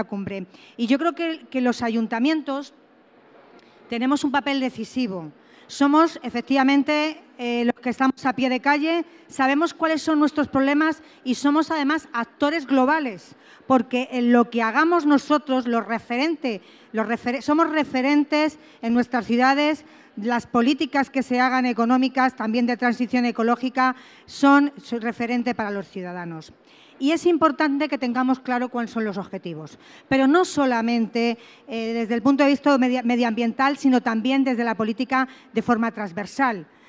cumbre. Y yo creo que los ayuntamientos tenemos un papel decisivo. Somos, efectivamente, los que estamos a pie de calle, sabemos cuáles son nuestros problemas y somos, además, actores globales, porque en lo que hagamos nosotros, somos referentes en nuestras ciudades. Las políticas que se hagan económicas, también de transición ecológica, son referente para los ciudadanos. Y es importante que tengamos claro cuáles son los objetivos, pero no solamente desde el punto de vista medioambiental, sino también desde la política de forma transversal.